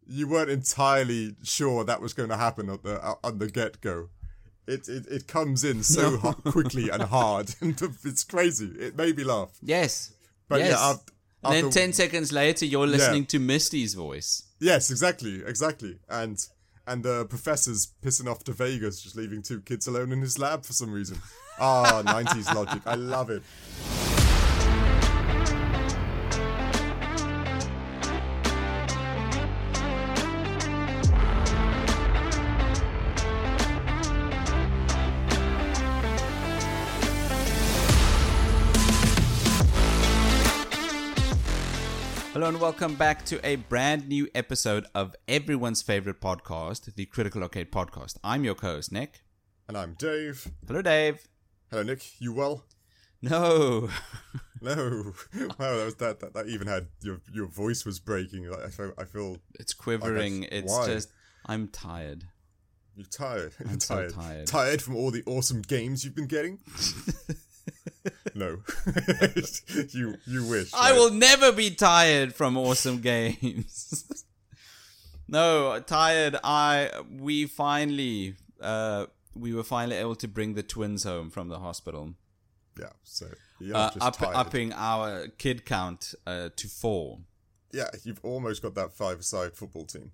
you weren't entirely sure that was going to happen on the get-go. It comes in so quickly and hard, and it's crazy. It made me laugh. Yes. But yes. yeah, and then 10 seconds later, you're listening to Misty's voice. Yes, exactly. And the professor's pissing off to Vegas, just leaving 2 kids alone in his lab for some reason. 90s logic. I love it. Hello and welcome back to a brand new episode of everyone's favorite podcast, the Critical Arcade Podcast. I'm your co-host, Nick. And I'm Dave. Hello, Dave. Hello, Nick. You well? No. No. Wow, that even had your voice was breaking. I feel it's quivering. Like it's why? just I'm tired. You're tired. I'm so tired. Tired from all the awesome games you've been getting? No. you wish. I will never be tired from awesome games. No, tired. We were finally able to bring the twins home from the hospital. Yeah, so you're just tired. Upping our kid count to 4. Yeah, you've almost got that 5-a-side football team.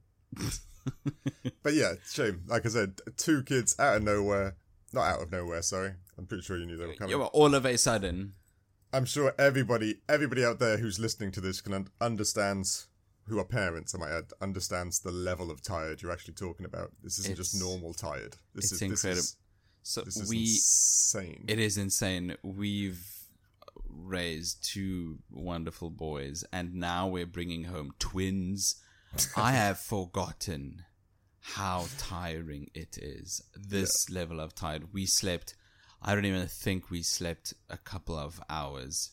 But yeah, shame. Like I said, 2 kids out of nowhere. Not out of nowhere, sorry. I'm pretty sure you knew they were coming. Yeah, well, all of a sudden. I'm sure everybody out there who's listening to this understands, who are parents, I might add, understands the level of tired you're actually talking about. This isn't just normal tired. This is incredible. This is insane. It is insane. We've raised 2 wonderful boys, and now we're bringing home twins. I have forgotten how tiring it is. This level of tired. We slept. I don't even think we slept a couple of hours.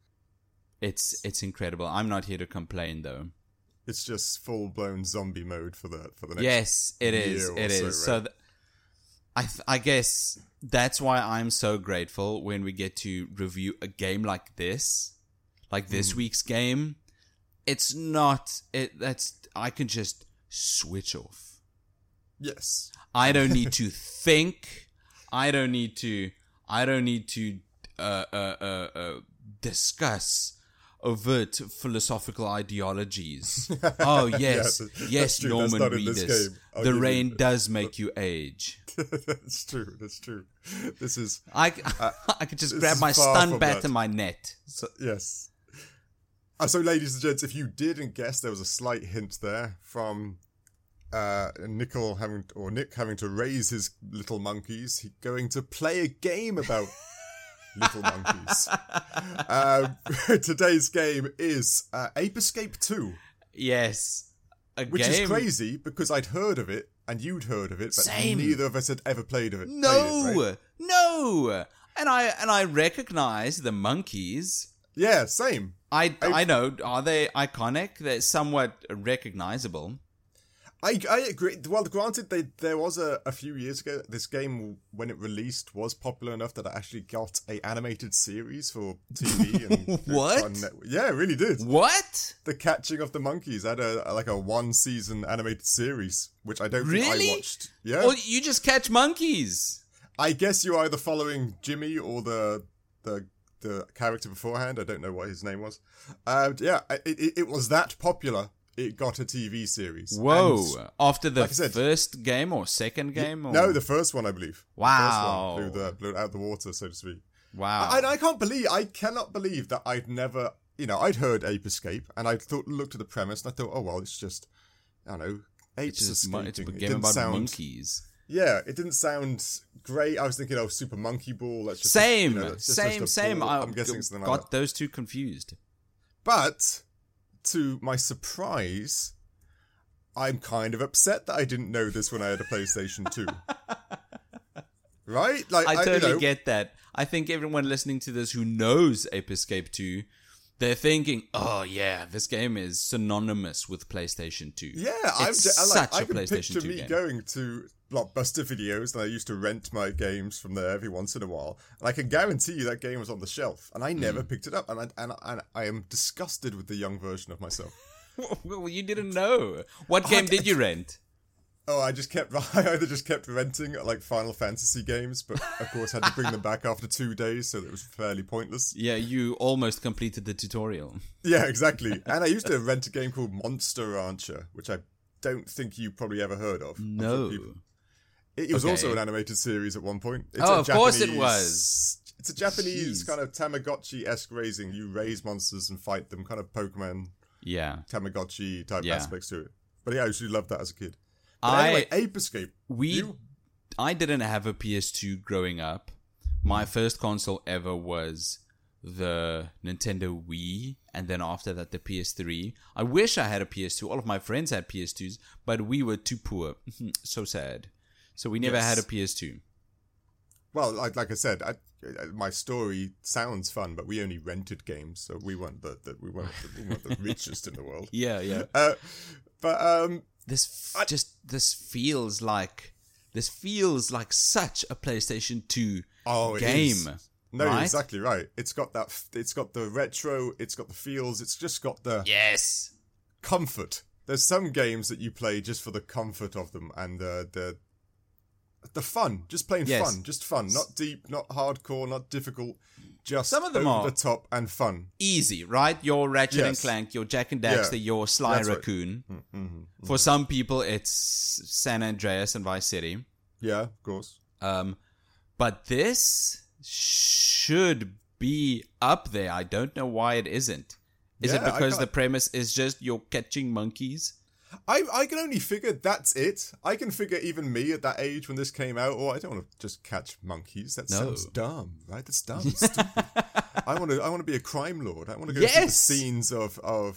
It's incredible. I'm not here to complain though. It's just full blown zombie mode for the next. Yes, it is. It is. So I guess that's why I'm so grateful when we get to review a game like this, like this week's game. It's not I can just switch off. Yes. I don't need to think. I don't need to discuss overt philosophical ideologies. Oh yes, yes, Norman Reedus. The rain does make you age. That's true. This is. I could just grab my stun bat and my net. So, yes. So, ladies and gents, if you didn't guess, there was a slight hint there from Nick having to raise his little monkeys, going to play a game about little monkeys. Today's game is Ape Escape 2. Yes, which is crazy because I'd heard of it and you'd heard of it, but Same. neither of us had ever played it. No, and I recognize the monkeys. Yeah, same. I know. Are they iconic? They're somewhat recognizable. I agree. Well, granted, there was a few years ago, this game, when it released, was popular enough that it actually got a animated series for TV. And What? Yeah, it really did. What? The Catching of the Monkeys had a 1-season animated series, which I don't Really? think I watched. Yeah. Well, you just catch monkeys. I guess you're either following Jimmy or the character beforehand. I don't know what his name was. Yeah, it was that popular. It got a TV series. Whoa. And, after the like I said, first game or second game? Or? No, the first one, I believe. Wow. The first one blew it out the water, so to speak. Wow. I cannot believe that I'd never, I'd heard Ape Escape, and I looked at the premise, and I thought, oh, well, it's just, I don't know, apes escaping. It's a game about monkeys. Yeah, it didn't sound great. I was thinking, Super Monkey Ball. That's just same. I'm guessing something like that. Got those two confused. But to my surprise, I'm kind of upset that I didn't know this when I had a PlayStation 2. Right? Like I totally get that. I think everyone listening to this who knows Ape Escape 2, they're thinking, oh yeah, this game is synonymous with PlayStation 2. Yeah, I can picture me going to Blockbuster Videos, and I used to rent my games from there every once in a while, and I can guarantee you that game was on the shelf, and I never picked it up, and I am disgusted with the young version of myself. Well, you didn't know. What game did you rent? Oh, I either just kept renting like Final Fantasy games, but of course had to bring them back after 2 days, so it was fairly pointless. Yeah, you almost completed the tutorial. Yeah, exactly. And I used to rent a game called Monster Rancher, which I don't think you probably ever heard of. No. It was also an animated series at one point. It's of course it was. It's a Japanese kind of Tamagotchi-esque raising. You raise monsters and fight them, kind of Pokemon, Tamagotchi type aspects to it. But yeah, I usually loved that as a kid. But anyway, Ape Escape. I didn't have a PS2 growing up. My first console ever was the Nintendo Wii, and then after that the PS3. I wish I had a PS2. All of my friends had PS2s, but we were too poor. So sad. So we never had a PS2. Well, like I said, my story sounds fun, but we only rented games, so we weren't the richest in the world. Yeah. This feels like such a PlayStation 2 game. No, right? You're exactly right. It's got the retro, it's got the feels, it's just got the comfort. There's some games that you play just for the comfort of them and the fun, just plain fun, just fun, not deep, not hardcore, not difficult. Just some of them over are the top and fun. Easy, right? Your Ratchet and Clank, your Jak and Daxter, your Sly Raccoon. Right. Mm-hmm. For some people, it's San Andreas and Vice City. Yeah, of course. But this should be up there. I don't know why it isn't. Is it because the premise is just you're catching monkeys? I can only figure that's it. I can figure even me at that age when this came out, I don't want to just catch monkeys. That sounds dumb, right? That's dumb. Stupid. I want to be a crime lord. I want to go through the scenes of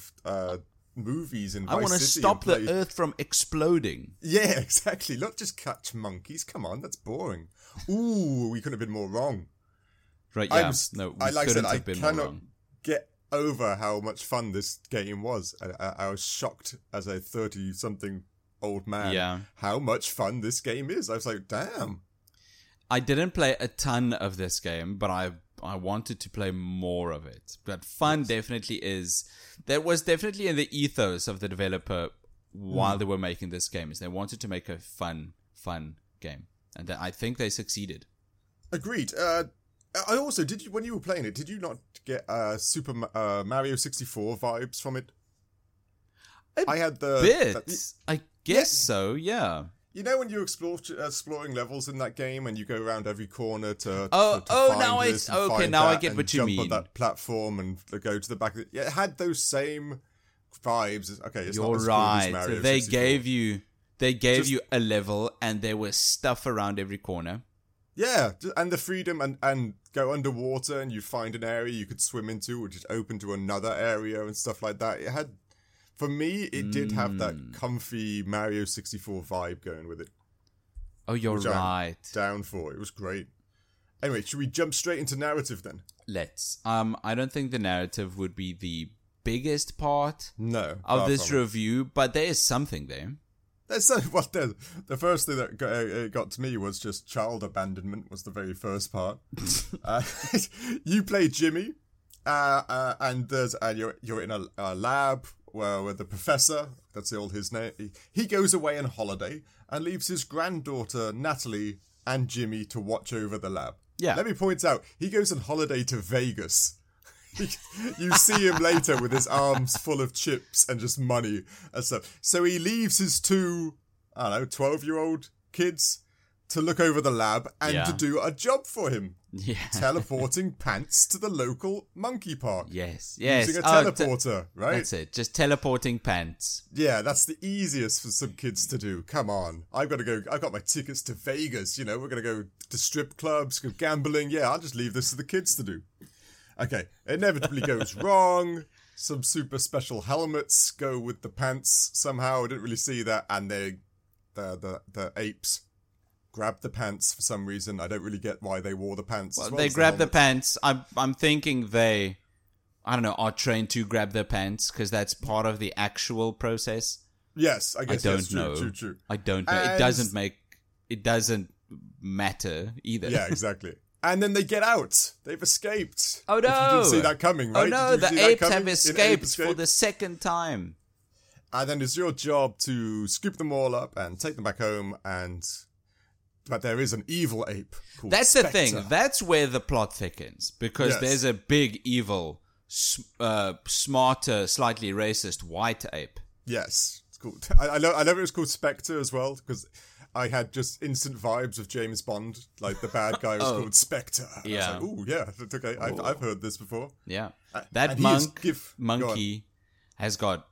movies in Vice City. I want to stop the Earth from exploding. Yeah, exactly. Not just catch monkeys. Come on, that's boring. Ooh, we couldn't have been more wrong. Right? Yeah. I cannot get over how much fun this game was. I was shocked as a 30-something old man how much fun this game is. I was like, damn. I didn't play a ton of this game, but I wanted to play more of it. But fun definitely is. That was definitely in the ethos of the developer while they were making this game. Is they wanted to make a fun game, and I think they succeeded. Agreed. I also when you were playing it, did you not get Super Mario 64 vibes from it? I had the bit. I guess so. Yeah. You know when you're exploring levels in that game and you go around every corner to now I get what you mean. Jump on that platform and go to the back. It had those same vibes. Okay, it's not as cool as Mario 64. They gave you a level and there was stuff around every corner. Yeah, and the freedom and go underwater and you find an area you could swim into, which is open to another area and stuff like that. It had, for me, it did have that comfy Mario 64 vibe going with it. Oh, you're right. I'm down for it. Was great. Anyway, should we jump straight into narrative then? Let's. I don't think the narrative would be the biggest part of this review, but there is something there. The first thing that got to me was just child abandonment was the very first part. You play Jimmy, and you're in a lab where the professor, that's all his name, he goes away on holiday and leaves his granddaughter Natalie and Jimmy to watch over the lab. Yeah. Let me point out, he goes on holiday to Vegas. You see him later with his arms full of chips and just money and stuff. So he leaves his 2, 12-year-old kids to look over the lab and to do a job for him. Yeah. Teleporting pants to the local monkey park. Yes. Using a teleporter, right? That's it. Just teleporting pants. Yeah, that's the easiest for some kids to do. Come on. I've got my tickets to Vegas, we're going to go to strip clubs, go gambling. Yeah, I'll just leave this to the kids to do. Okay, inevitably goes wrong. Some super special helmets go with the pants somehow. I didn't really see that. And the apes grab the pants for some reason. I don't really get why they wore the pants. Well, they grab the pants. I'm thinking they, are trained to grab their pants because that's part of the actual process. Yes, I guess. I don't know. True. I don't know. It doesn't matter either. Yeah, exactly. And then they get out. They've escaped. Oh no! You didn't see that coming, right? Oh no! The apes have escaped for the second time. And then it's your job to scoop them all up and take them back home. But there is an evil ape called That's Spectre. the thing. That's where the plot thickens. Because Yes. there's a big, evil, smarter, slightly racist white ape. Yes, it's called. I love it was called Spectre as well because I had just instant vibes of James Bond. Like the bad guy was called Spectre. And Yeah. I was like, ooh, yeah, that's okay. I've heard this before. Yeah. And That he is monkey has got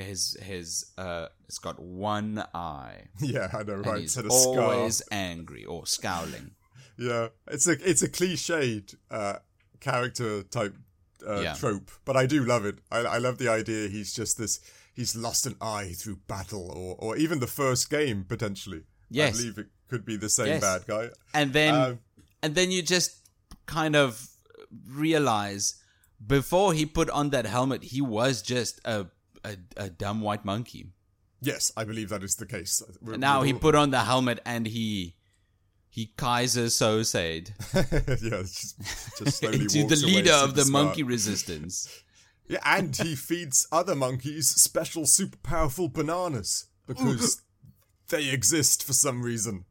it's got one eye. Yeah, I know, And right? he's Instead of always scar. angry or scowling. Yeah, it's a cliched character type Yeah. trope, but I do love it. I love the idea he's just this. He's lost an eye through battle, or even the first game potentially. Yes. I believe it could be the same Yes. bad guy. And then you just kind of realize before he put on that helmet, he was just a dumb white monkey. Yes, I believe that is the case. Now he put on the helmet and he Kaiser Sosade yeah, just slowly into walks the away leader of super the smart. monkey resistance. Yeah, and he feeds other monkeys special super powerful bananas because they exist for some reason.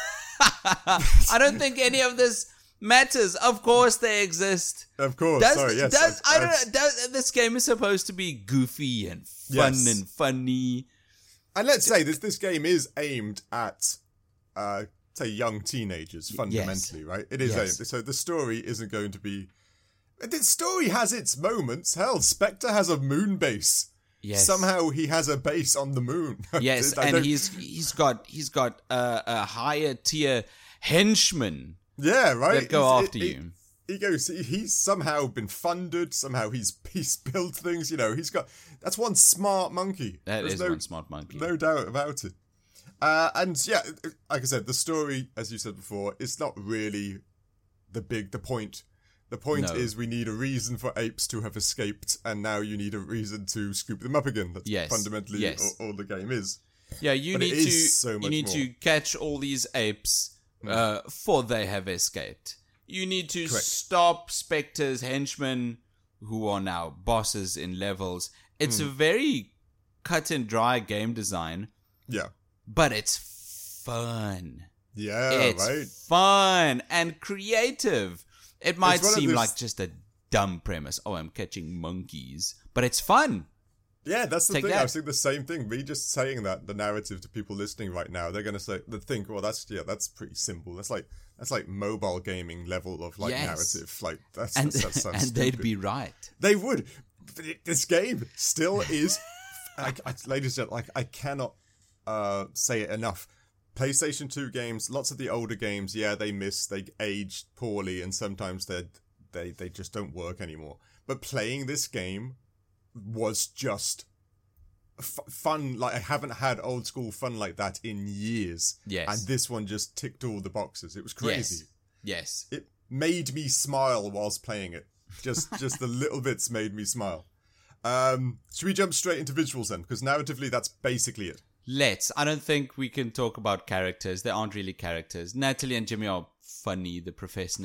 I don't think any of this matters. Of course they exist. Of course, sorry, yes. This game is supposed to be goofy and fun Yes. and funny. And let's say this game is aimed at, say, young teenagers, fundamentally, right? It is Yes. aimed. So the story isn't going to be... The story has its moments. Hell, Spectre has a moon base. Yes. Somehow he has a base on the moon. Yes, I and don't- he's got a higher tier henchman Yeah, right? that go It's- after you. He goes. He's somehow been funded. Somehow he's built things. You know, that's one smart monkey. That There's is one smart monkey. no doubt about it. And yeah, like I said, the story, as you said before, it's not really the point. The point No. is we need a reason for apes to have escaped, and now you need a reason to scoop them up again. That's Yes, fundamentally yes. all the game is. Yeah, you But it need is so to much more. catch all these apes for they have escaped. You need to Correct. stop Spectre's henchmen, who are now bosses in levels. It's a very cut and dry game design, Yeah. but it's fun. Yeah, It's right. fun and creative. It might It's one of seem those- like just a dumb premise. Oh, I'm catching monkeys, but it's fun. Yeah, that's the Take thing. that. I was thinking the same thing. Me just saying that, the narrative to people listening right now, they're gonna think, well, that's pretty simple. That's like mobile gaming level of like Yes. narrative. Like that And sounds and they'd stupid. be right. They would. But this game still is. Ladies and gentlemen, I cannot say it enough. PlayStation 2 games, lots of the older games, yeah, they aged poorly, and sometimes they just don't work anymore. But playing this game was just fun. Like, I haven't had old school fun like that in years. Yes. And this one just ticked all the boxes. It was crazy. Yes. It made me smile whilst playing it. Just the little bits made me smile. Should we jump straight into visuals then? Because narratively, that's basically it. Let's. I don't think we can talk about characters. There aren't really characters. Natalie and Jimmy are funny. The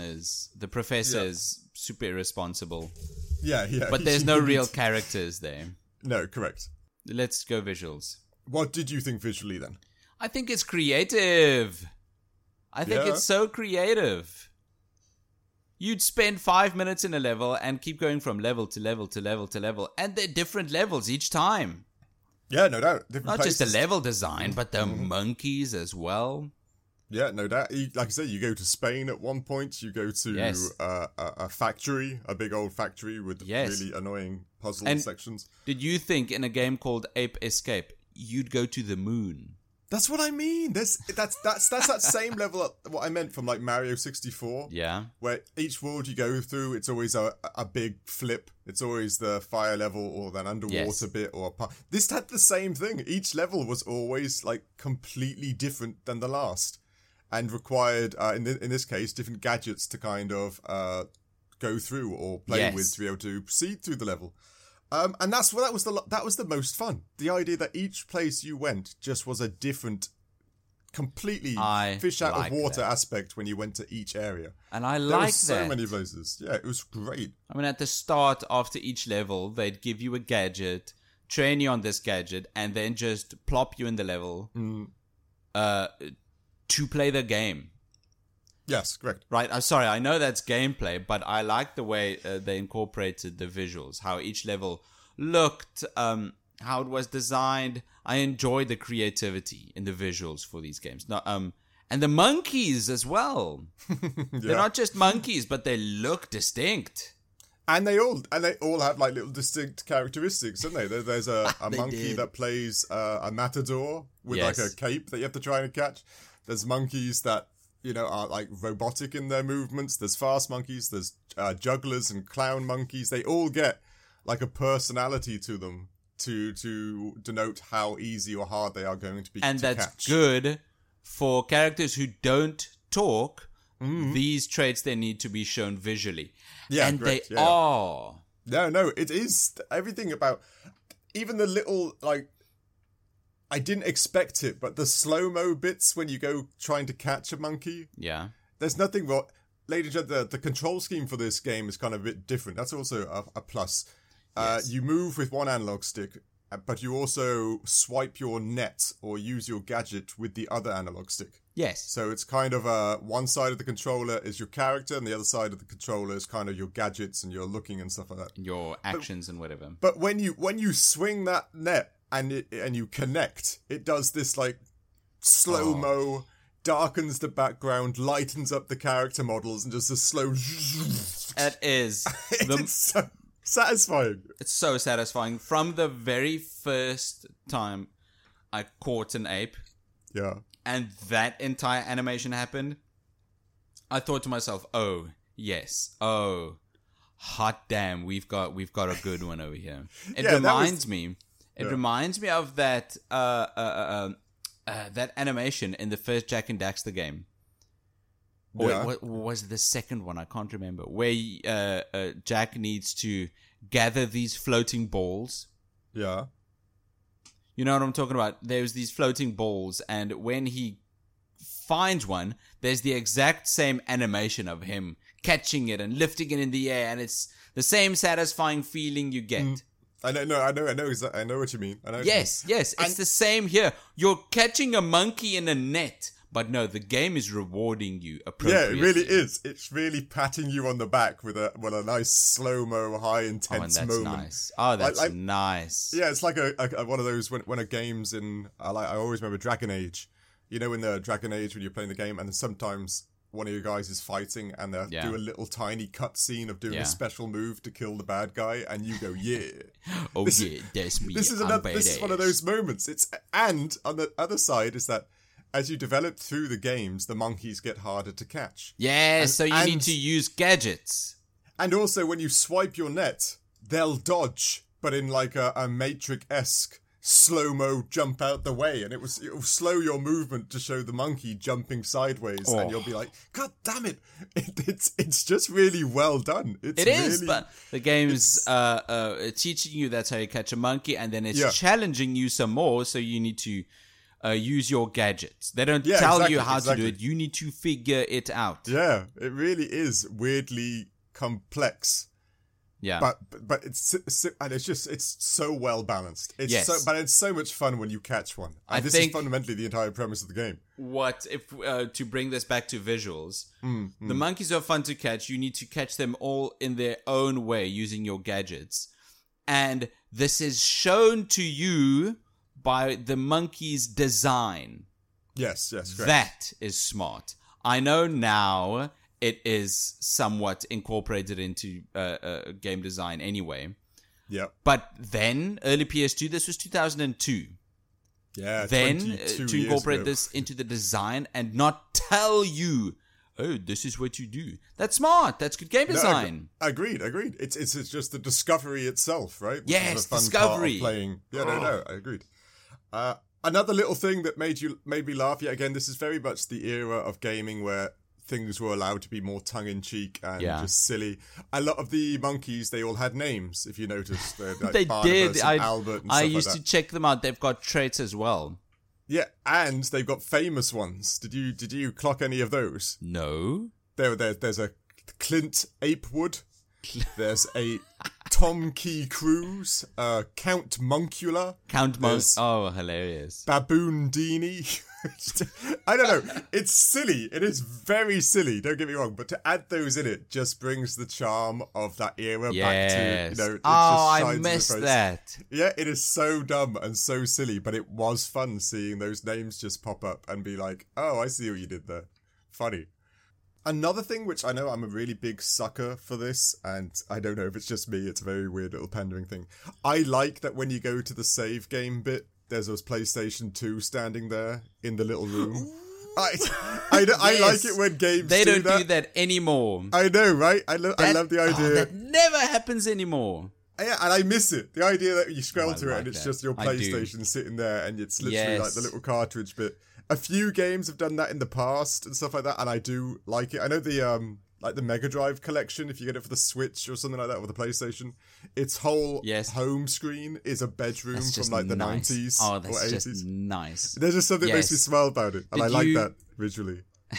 professor's super irresponsible. Yeah. But there's no real characters there. No, correct. Let's go visuals. What did you think visually then? I think it's creative. I think Yeah. it's so creative. You'd spend 5 minutes in a level and keep going from level to level to level to level. And they're different levels each time. Yeah, no doubt. Different Not just the places. level design, but the monkeys as well. Yeah, no doubt. Like I said, you go to Spain at one point. You go to Yes. a factory, a big old factory with Yes. really annoying puzzle And- sections. Did you think in a game called Ape Escape, you'd go to the moon? That's what I mean. That's that same level of what I meant from like Mario 64. Yeah. Where each world you go through, it's always a big flip. It's always the fire level or then underwater Yes. bit or this had the same thing. Each level was always like completely different than the last, and required in this case different gadgets to kind of go through or play Yes. with to be able to proceed through the level. And that was the most fun. The idea that each place you went just was a different, completely I fish out like of water that. aspect when you went to each area. And I There like were so that. many places. Yeah, it was great. I mean, at the start, after each level, they'd give you a gadget train you on this gadget, and then just plop you in the level to play the game. Yes, correct. Right, I'm sorry, I know that's gameplay, but I like the way they incorporated the visuals, how each level looked, how it was designed. I enjoy the creativity in the visuals for these games. And the monkeys as well. They're not just monkeys, but they look distinct. And they all have like little distinct characteristics, don't they? There's a monkey that plays a matador with like a cape that you have to try and catch. There's monkeys that are like robotic in their movements. There's fast monkeys. There's jugglers and clown monkeys. They all get like a personality to them to denote how easy or hard they are going to be and to that's catch. Good for characters who don't talk. These traits, they need to be shown visually. Yeah, and correct, they are. No, it is everything about even the little like. I didn't expect it, but the slow-mo bits when you go trying to catch a monkey. Yeah. There's nothing wrong. Ladies and gentlemen, the control scheme for this game is kind of a bit different. That's also a plus. Yes. You move with one analog stick, but you also swipe your net or use your gadget with the other analog stick. Yes. So it's kind of one side of the controller is your character, and the other side of the controller is kind of your gadgets and your looking and stuff like that. Your actions and whatever. But when you swing that net and you connect, it does this like slow-mo, darkens the background, lightens up the character models, and just a slow. It is. It's so satisfying. It's so satisfying. From the very first time I caught an ape, Yeah. and that entire animation happened, I thought to myself, "Oh yes, oh hot damn, we've got a good one over here." It reminds me. It reminds me of that that animation in the first Jak and Daxter game. Or what was the second one? I can't remember. Where Jak needs to gather these floating balls. Yeah. You know what I'm talking about? There's these floating balls, and when he finds one, there's the exact same animation of him catching it and lifting it in the air, and it's the same satisfying feeling you get. I know what you mean. Yes, it's the same here. You're catching a monkey in a net, but no, the game is rewarding you appropriately. Yeah, it really is. It's really patting you on the back with a nice slow-mo, high intense moment. Nice. Oh, that's nice. Yeah, it's like a one of those when a game's in. I always remember Dragon Age. You know, in the Dragon Age when you're playing the game, and then sometimes one of your guys is fighting, and they'll do a little tiny cutscene of doing a special move to kill the bad guy, and you go, "Yeah, that's me." This is one of those moments. And on the other side is that as you develop through the games, the monkeys get harder to catch. Yeah, so you need to use gadgets. And also, when you swipe your net, they'll dodge, but in like a Matrix-esque slow-mo jump out the way, and it will slow your movement to show the monkey jumping sideways, and you'll be like, God damn it! It's just really well done. It is, but the game's teaching you that's how you catch a monkey, and then it's challenging you some more, so you need to use your gadgets. They don't tell you how to do it. You need to figure it out. Yeah, it really is weirdly complex. Yeah, but it's so well balanced. But it's so much fun when you catch one. And this is fundamentally the entire premise of the game. What if to bring this back to visuals? The monkeys are fun to catch. You need to catch them all in their own way using your gadgets, and this is shown to you by the monkey's design. Yes, correct. That is smart. I know now. It is somewhat incorporated into game design anyway. Yep. But then, early PS2, this was 2002. Yeah, then to incorporate this into the design and not tell you, oh, this is what you do. That's smart. That's good game design. No, agreed. It's just the discovery itself, right? Which yes, is the fun discovery. Part of playing. Yeah, no, I agreed. Another little thing that made me laugh. Yeah, again, this is very much the era of gaming where things were allowed to be more tongue-in-cheek and just silly. A lot of the monkeys, they all had names, if you noticed. Like they did. Albert and I stuff used like to check them out. They've got traits as well. Yeah, and they've got famous ones. Did you clock any of those? No. There's a Clint Apewood. There's a Tom Key Cruise, Count Moncula. There's Oh, hilarious. Baboon Dini. I don't know. It's silly. It is very silly. Don't get me wrong. But to add those in it just brings the charm of that era back to, you know, it just I shines in the missed face. that. Yeah, it is so dumb and so silly, but it was fun seeing those names just pop up and be like, oh, I see what you did there. Funny. Another thing, which I know I'm a really big sucker for this, and I don't know if it's just me, it's a very weird little pandering thing. I like that when you go to the save game bit, there's a PlayStation 2 standing there in the little room. I like it when games They don't that. do that anymore. I know, right? I love the idea. That never happens anymore. Yeah, and I miss it. The idea that you scroll through it and it's that. just your PlayStation sitting there and it's literally like the little cartridge bit. A few games have done that in the past and stuff like that, and I do like it. I know the like the Mega Drive collection, if you get it for the Switch or something like that, or the PlayStation, its whole home screen is a bedroom from like the 90s or or 80s. Just nice. There's just something that makes me smile about it, and I like that visually.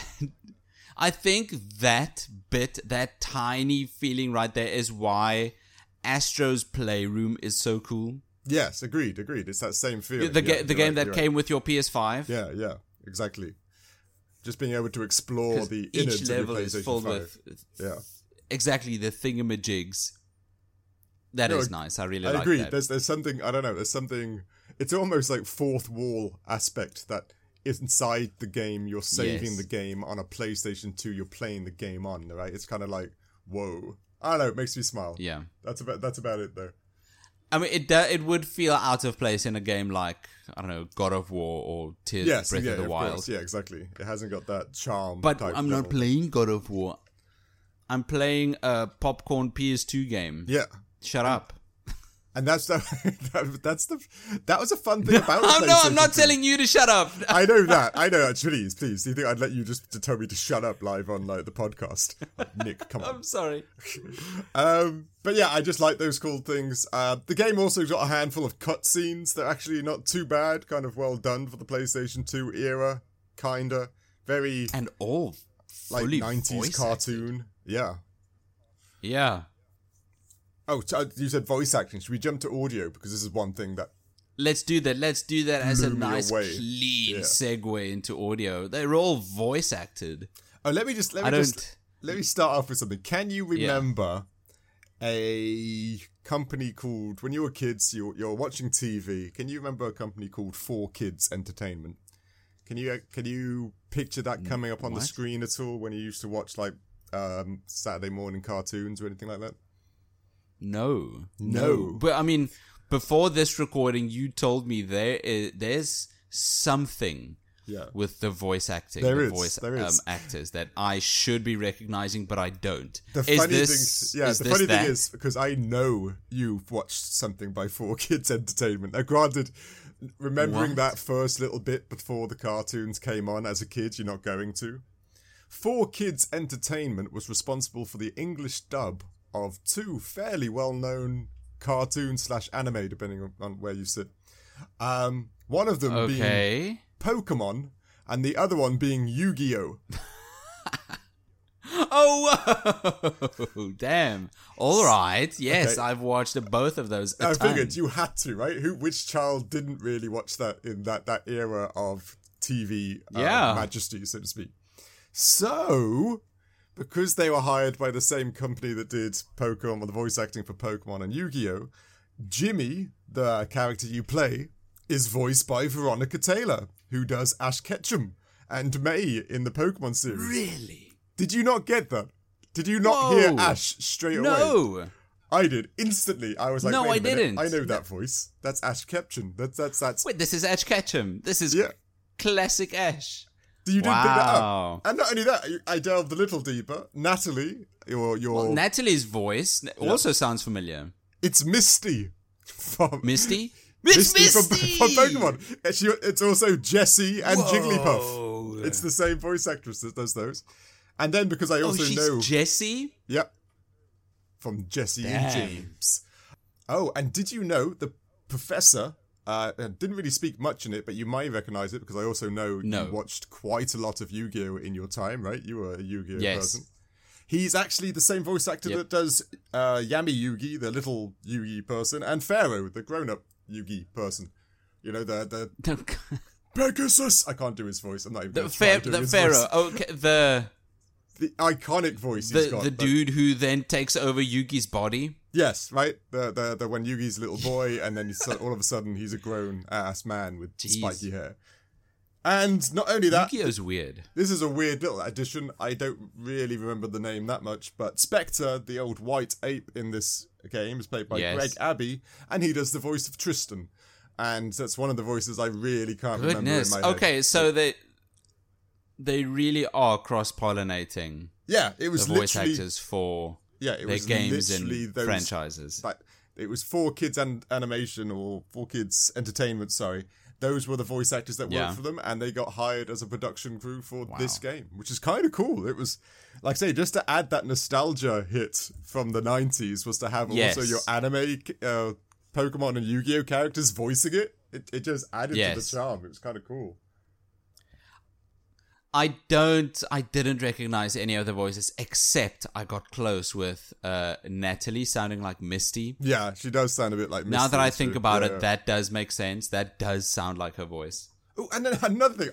I think that bit, that tiny feeling right there is why Astro's Playroom is so cool. Yes, agreed. It's that same feeling. The game that came with your PS5. Yeah, exactly. Just being able to explore the innards each of your level is filled 5. with exactly the thingamajigs. That is nice. I really like agree. that. There's something, I don't know, there's something, it's almost like fourth wall aspect that inside the game, you're saving the game on a PlayStation 2, you're playing the game on, right? It's kind of like, whoa. I don't know, it makes me smile. Yeah. That's about it though. I mean, it would feel out of place in a game like, I don't know, God of War or Breath of the Wild. Course. Yeah, exactly. It hasn't got that charm. But I'm not playing God of War. I'm playing a popcorn PS2 game. Yeah. Shut up. And that was a fun thing about PlayStation 2. No, I'm not telling you to shut up. I know that. Please. Do you think I'd let you just to tell me to shut up live on like the podcast? Nick, come on. I'm sorry. But yeah, I just like those cool things. The game also got a handful of cutscenes that are actually not too bad, kind of well done for the PlayStation 2 era, kinda. Very and all like fully 90s cartoon. Yeah. Yeah. Oh, you said voice acting. Should we jump to audio? Because this is one thing that... Let's do that as a nice, away. clean segue into audio. They're all voice acted. Oh, let me start off with something. Can you remember a company called... When you were kids, you're watching TV. Can you remember a company called 4Kids Entertainment? Can you picture that coming up on the screen at all when you used to watch like Saturday morning cartoons or anything like that? No. But I mean, before this recording, you told me there's something with the voice acting, voice actors that I should be recognizing, but I don't. The funny thing is, because I know you've watched something by 4Kids Entertainment. Now, granted, remembering that first little bit before the cartoons came on as a kid, you're not going to. 4Kids Entertainment was responsible for the English dub of 2 fairly well-known cartoon/anime, depending on where you sit. One of them being Pokemon, and the other one being Yu-Gi-Oh! Oh, damn. All right. Yes, I've watched both of those. I figured you had to, right? Which child didn't really watch that in that era of TV majesty, so to speak? So... because they were hired by the same company that did Pokemon, or the voice acting for Pokemon and Yu-Gi-Oh!, Jimmy, the character you play, is voiced by Veronica Taylor, who does Ash Ketchum and May in the Pokemon series. Really? Did you not get that? Did you not hear Ash straight away? No. I did. Instantly. I was like, no, wait a minute. didn't. I know that voice. That's Ash Ketchum. That's... Wait, this is Ash Ketchum. This is classic Ash. You didn't pick that up. And not only that, I delved a little deeper. Natalie, Natalie's voice also sounds familiar. It's Misty. Misty? Misty from Pokemon. It's also Jessie and Jigglypuff. It's the same voice actress that does those. And then because I also know... Jessie? Yep. From Jessie and James. Oh, and did you know the professor... didn't really speak much in it, but you might recognize it because I also know you watched quite a lot of Yu-Gi-Oh! In your time, right? You were a Yu-Gi-Oh! Person. He's actually the same voice actor that does Yami Yugi, the little Yugi person, and Pharaoh, the grown-up Yugi person. You know, the Pegasus. I can't do his voice. I'm not even going to try to do his Pharaoh. voice. Okay, The iconic voice he's got. The dude who then takes over Yugi's body. Yes, right. The when Yugi's a little boy, and then all of a sudden he's a grown ass man with spiky hair. And not only that, Yu-Gi-Oh's weird. this is a weird little addition. I don't really remember the name that much, but Spectre, the old white ape in this game, is played by Greg Abbey, and he does the voice of Tristan. And that's one of the voices I really can't remember in my head. Okay, so they really are cross-pollinating. Yeah, it was the voice literally actors for it their was games literally and those, franchises. Like, it was 4Kids and animation or 4Kids entertainment. Sorry, those were the voice actors that worked for them, and they got hired as a production crew for this game, which is kind of cool. It was, like I say, just to add that nostalgia hit from the 90s was to have also your anime Pokemon and Yu-Gi-Oh characters voicing it. It just added to the charm. It was kind of cool. I didn't recognize any of the voices except I got close with Natalie sounding like Misty. Yeah, she does sound a bit like Misty. Now that I think about it, that does make sense. That does sound like her voice. Oh, and then another thing,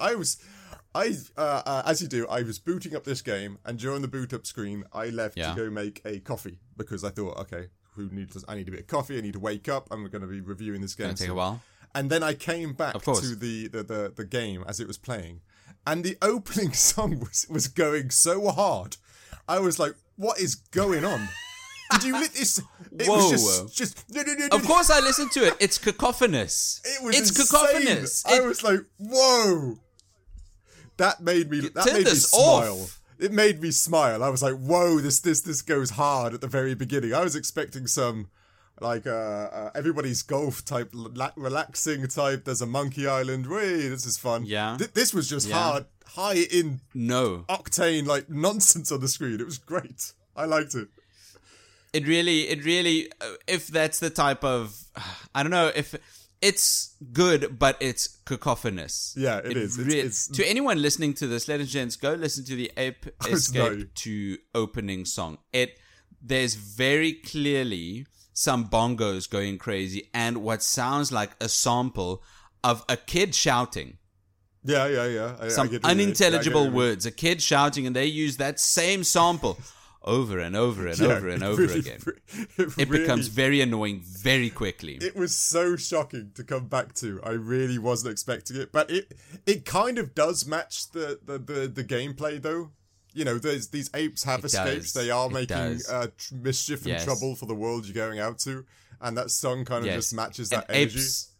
as you do, I was booting up this game, and during the boot up screen, I left to go make a coffee because I thought, okay, I need a bit of coffee. I need to wake up. I'm going to be reviewing this game. Gonna take a while. And then I came back to the game as it was playing. And the opening song was going so hard. I was like, what is going on? Did you it was just Of course I listened to it. It's cacophonous. It's cacophonous. I was like, whoa. That made me smile. Off. It made me smile. I was like, whoa, this goes hard at the very beginning. I was expecting some like everybody's golf type, relaxing type. There's a Monkey Island. Wait, this is fun. Yeah. This was just hard, high in octane, like nonsense on the screen. It was great. I liked it. It really, if that's the type of, I don't know if it's good, but it's cacophonous. Yeah, it is. It's to anyone listening to this, ladies and gents, go listen to the Ape Escape 2 opening song. There's very clearly some bongos going crazy and what sounds like a sample of a kid shouting. Yeah. Some unintelligible words. A kid shouting, and they use that same sample over and over and over and over again. It becomes very annoying very quickly. It was so shocking to come back to. I really wasn't expecting it, but it kind of does match the gameplay though. You know, these apes have escapes. They are making mischief and trouble for the world you're going out to, and that song kind of just matches that energy.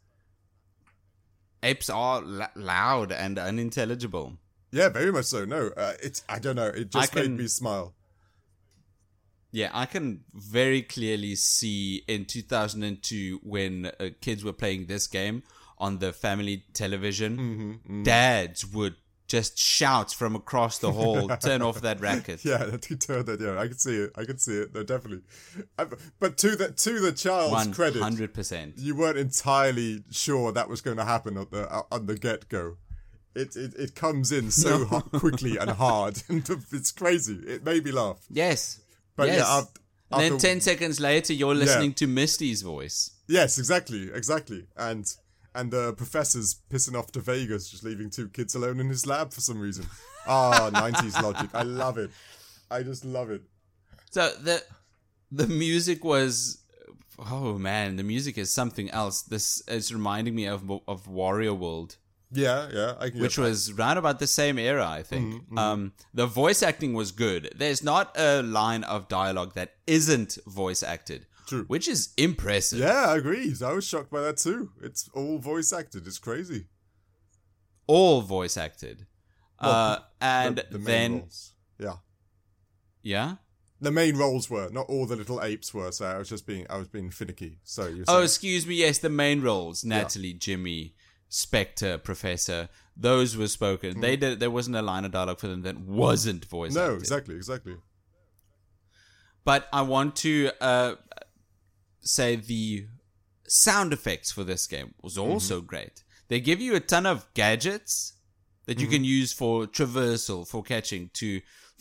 Apes are loud and unintelligible. Yeah, very much so. No, I don't know. It just made me smile. Yeah, I can very clearly see in 2002 when kids were playing this game on the family television, dads would just shout from across the hall, turn off that racket. Yeah, turn that. Yeah, I can see it. No, definitely. But to the child's credit, 100%, you weren't entirely sure that was going to happen on the get go. It comes in so quickly and hard, and it's crazy. It made me laugh. Yes, but yes. And then 10 seconds later, you're listening to Misty's voice. Yes, exactly, and the professor's pissing off to Vegas, just leaving 2 kids alone in his lab for some reason. 90s logic. I love it. I just love it. So the music was, oh man, the music is something else. This is reminding me of Wario World. Yeah, which was round about the same era, I think. The voice acting was good. There's not a line of dialogue that isn't voice acted. True. Which is impressive. Yeah, I agree. I was shocked by that too. It's all voice acted. It's crazy. All voice acted. And the main then roles. Yeah. Yeah? The main roles were, not all the little apes were, so I was being finicky. So you're saying. Oh, excuse me, yes, the main roles. Natalie, Jimmy, Spectre, Professor, those were spoken. There wasn't a line of dialogue for them that wasn't voice acted. No, exactly. But I want to say the sound effects for this game was also great. They give you a ton of gadgets that you can use for traversal, for catching, to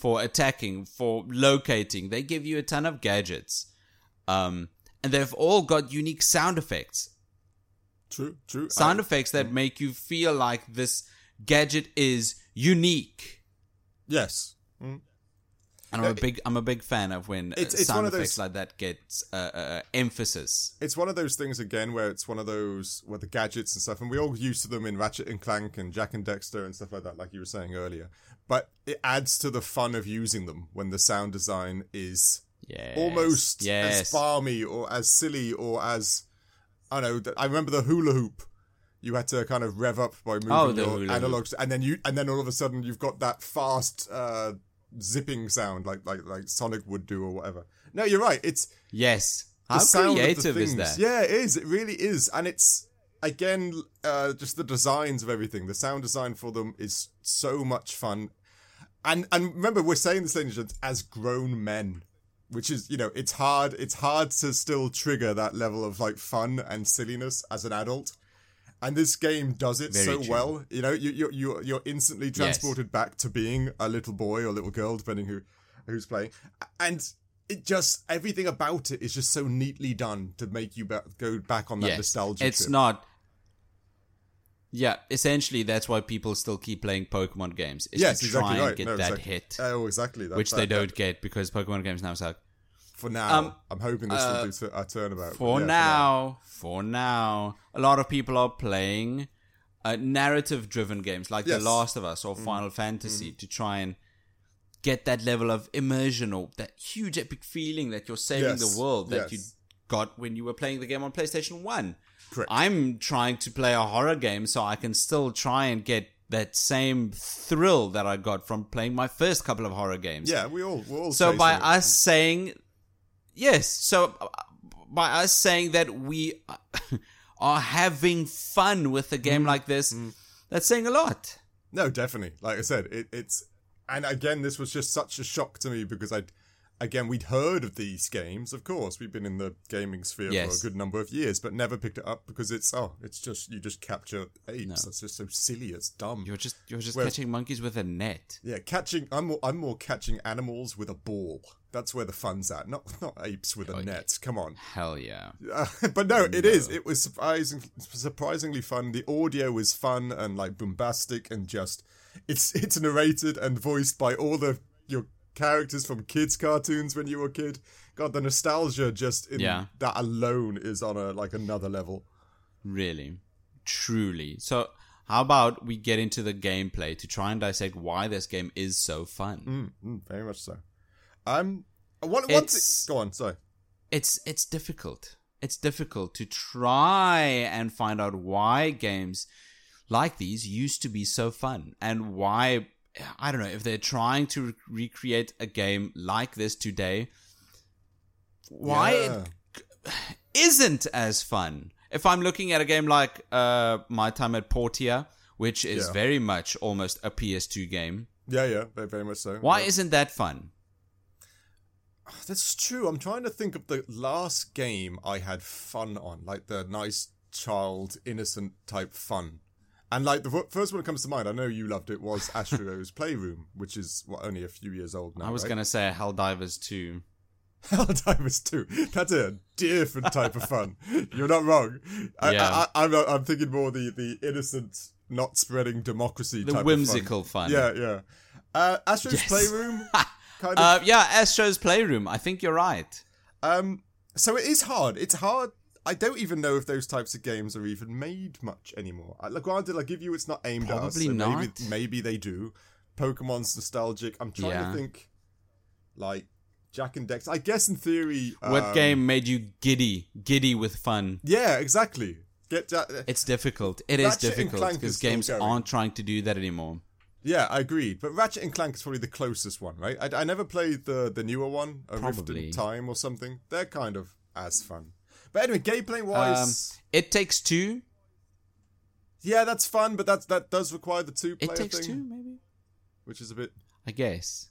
for attacking, for locating. They give you a ton of gadgets. And they've all got unique sound effects. True. Sound effects that make you feel like this gadget is unique. Yes. Mm. And I'm a big fan of when it's sound one of effects those, like that get emphasis. It's one of those things again where it's one of those where the gadgets and stuff, and we all used to them in Ratchet and Clank and Jak and Daxter and stuff like that, like you were saying earlier. But it adds to the fun of using them when the sound design is almost as balmy or as silly or as I don't know. I remember the hula hoop. You had to kind of rev up by moving your analogs, and then all of a sudden you've got that fast zipping sound like Sonic would do or whatever. No, you're right. It's How creative is that? Yeah, it is. It really is, and it's again just the designs of everything. The sound design for them is so much fun, and remember we're saying this, ladies and gents, as grown men. Which is, it's hard to still trigger that level of like fun and silliness as an adult. And this game does it Very so true. well. You're instantly transported back to being a little boy or little girl, depending who's playing. And it just, everything about it is just so neatly done to make you go back on that nostalgia It's trip. not... Yeah, essentially that's why people still keep playing Pokemon games. Is to try and get that hit. Oh, exactly. Which they don't get because Pokemon games now suck. For now. I'm hoping this will do a turnabout. For now, a lot of people are playing narrative-driven games like The Last of Us or Final Fantasy to try and get that level of immersion or that huge epic feeling that you're saving the world that you got when you were playing the game on PlayStation 1. Correct. I'm trying to play a horror game so I can still try and get that same thrill that I got from playing my first couple of horror games. Yeah, we're all so by us saying... Yes, so by us saying that we are having fun with a game like this, that's saying a lot. No, definitely. Like I said, it's... And again, this was just such a shock to me because we'd heard of these games, of course. We've been in the gaming sphere for a good number of years, but never picked it up because it's just, you just capture apes. No. That's just so silly, it's dumb. You're just catching monkeys with a net. Yeah, I'm more catching animals with a ball. That's where the fun's at. Not apes with a net. Come on. Hell yeah. But no, it is. It was surprisingly fun. The audio is fun and like bombastic and just it's narrated and voiced by all your characters from kids' cartoons when you were a kid. God, the nostalgia just in that alone is on another level. Really, truly. So, how about we get into the gameplay to try and dissect why this game is so fun? Very much so. Go on. Sorry. It's difficult. It's difficult to try and find out why games like these used to be so fun and why. I don't know, if they're trying to recreate a game like this today, why it isn't as fun. If I'm looking at a game like My Time at Portia, which is very much almost a PS2 game. Yeah, very much so. Why isn't that fun? That's true. I'm trying to think of the last game I had fun on, like the nice child, innocent type fun. And like the first one that comes to mind, I know you loved it, was Astro's Playroom, which is only a few years old now. I was going to say Helldivers 2. Helldivers 2. That's a different type of fun. You're not wrong. I'm thinking more the innocent, not spreading democracy type of fun. The whimsical fun. Yeah. Astro's Playroom. Kind of. Astro's Playroom. I think you're right. So it is hard. It's hard. I don't even know if those types of games are even made much anymore. Granted, I give you it's not aimed at us. Probably not. Maybe they do. Pokemon's nostalgic. I'm trying to think, like Jak and Daxter. I guess in theory, what game made you giddy with fun? Yeah, exactly. It's difficult. It is difficult because games aren't trying to do that anymore. Yeah, I agreed. But Ratchet and Clank is probably the closest one, right? I never played the newer one, A Rift in Time or something. They're kind of as fun. But anyway, gameplay-wise... It Takes Two. Yeah, that's fun, but that does require the two-player thing. It Takes Two, maybe? Which is a bit... I guess.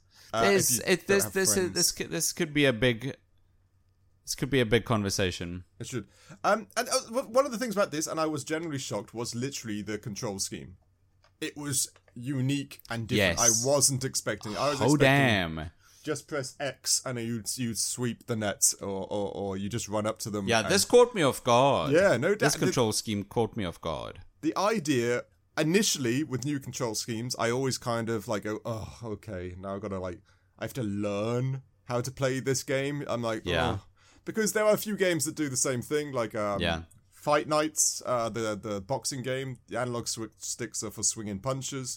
This could be a big... This could be a big conversation. It should. And one of the things about this, and I was generally shocked, was literally the control scheme. it was unique and different. Yes. I wasn't expecting it. I was Oh, expecting damn. just press X and you'd sweep the nets, or you just run up to them. Yeah, and- this caught me off guard. Yeah, no doubt. This control scheme caught me off guard. The idea initially with new control schemes, I always kind of like go, oh, okay, now I've got to I have to learn how to play this game. I'm like, Yeah. oh. Because there are a few games that do the same thing, like Yeah. Fight Nights, the boxing game. The analog sticks are for swinging punches.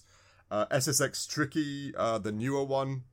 SSX Tricky, the newer one,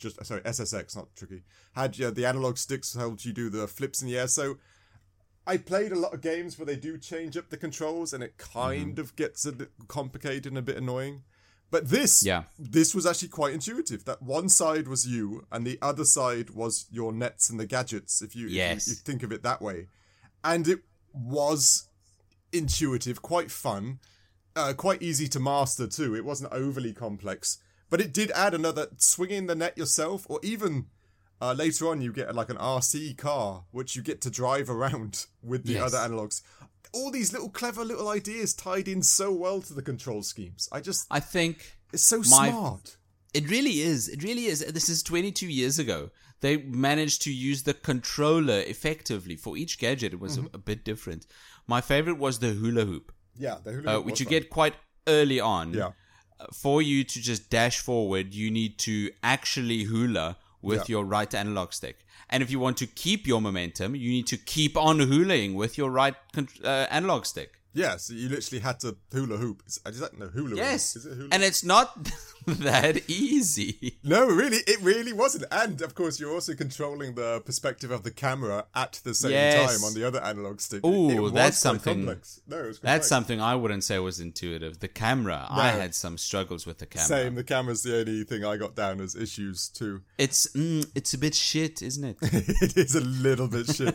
SSX, not Tricky, had the analog sticks helped you do the flips in the air. So I played a lot of games where they do change up the controls, and it kind of gets a bit complicated and a bit annoying. But this was actually quite intuitive. That one side was you, and the other side was your nets and the gadgets, if you think of it that way. And it was intuitive, quite fun, quite easy to master too. It wasn't overly complex. But it did add another swinging the net yourself, or even later on you get like an RC car, which you get to drive around with the other analogs. All these little clever little ideas tied in so well to the control schemes. I think it's so smart. It really is. It really is. This is 22 years ago. They managed to use the controller effectively for each gadget. It was a bit different. My favorite was the hula hoop. Yeah, the hula hoop, which you get quite early on. Yeah. For you to just dash forward, you need to actually hula with your right analog stick. And if you want to keep your momentum, you need to keep on hulaing with your right analog stick. Yeah, so you literally had to hula hoop. Is that hula? Yes, is it hula? And it's not that easy. No, it really wasn't. And of course, you're also controlling the perspective of the camera at the same time on the other analog stick. Ooh, that's something. Complex. No, it was that's something I wouldn't say was intuitive. The camera, I had some struggles with the camera. Same. The camera's the only thing I got down as issues too. It's a bit shit, isn't it? It is a little bit shit.